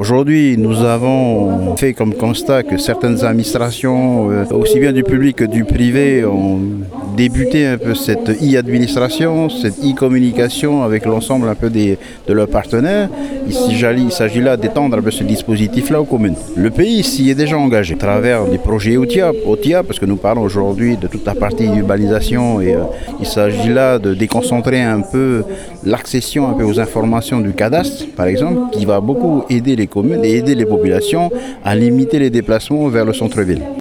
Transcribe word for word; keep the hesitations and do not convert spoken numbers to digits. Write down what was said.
Aujourd'hui, nous avons fait comme constat que certaines administrations, euh, aussi bien du public que du privé, ont débuté un peu cette e-administration, cette e-communication avec l'ensemble un peu des, de leurs partenaires. Il s'agit là d'étendre un peu ce dispositif-là aux communes. Le pays s'y est déjà engagé à travers des projets O T I A, O T I A parce que nous parlons aujourd'hui de toute la partie urbanisation et euh, il s'agit là de déconcentrer un peu l'accession un peu aux informations du cadastre, par exemple, qui va beaucoup aider les communes et aider les populations à limiter les déplacements vers le centre-ville.